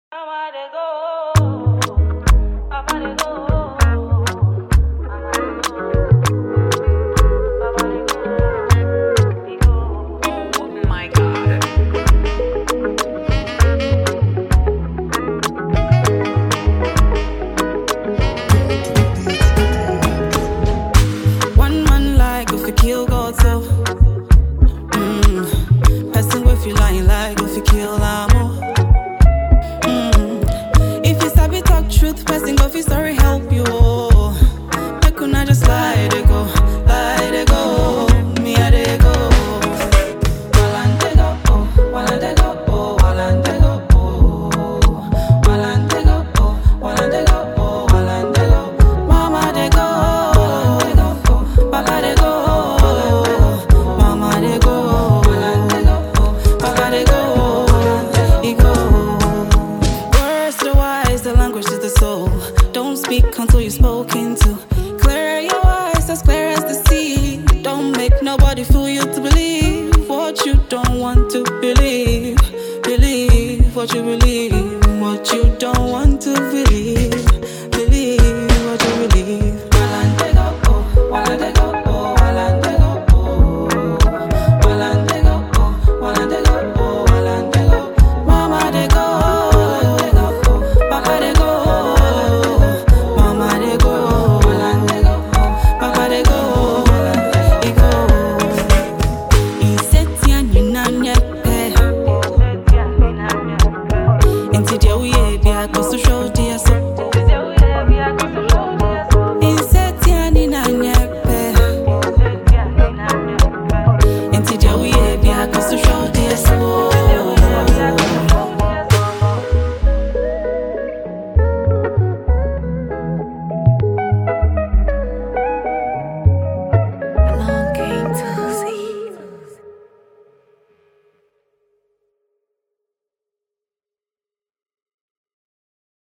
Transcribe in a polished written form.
Until you're spoken to. Clear your eyes, as clear as the sea. Don't make nobody fool you to believe what you don't want to believe. Believe what you believe, what you don't